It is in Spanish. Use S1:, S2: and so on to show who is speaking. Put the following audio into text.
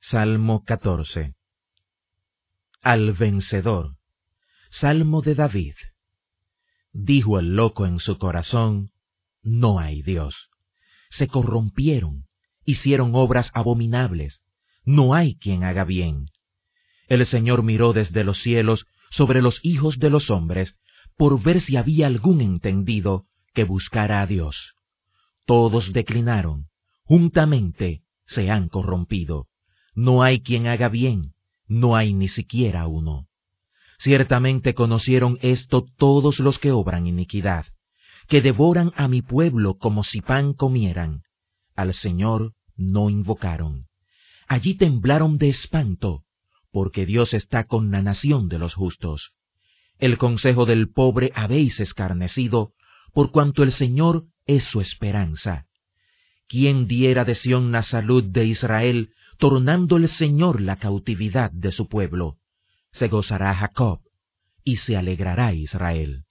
S1: Salmo 14. Al vencedor. Salmo de David. Dijo el loco en su corazón: no hay Dios. Se corrompieron, hicieron obras abominables. No hay quien haga bien. El Señor miró desde los cielos sobre los hijos de los hombres, por ver si había algún entendido que buscara a Dios. Todos declinaron, juntamente se han corrompido. No hay quien haga bien, no hay ni siquiera uno. Ciertamente conocieron esto todos los que obran iniquidad, que devoran a mi pueblo como si pan comieran. Al Señor no invocaron. Allí temblaron de espanto, porque Dios está con la nación de los justos. El consejo del pobre habéis escarnecido, por cuanto el Señor es su esperanza. ¿Quién diera de Sión la salud de Israel, tornando el Señor la cautividad de su pueblo? Se gozará Jacob, y se alegrará Israel.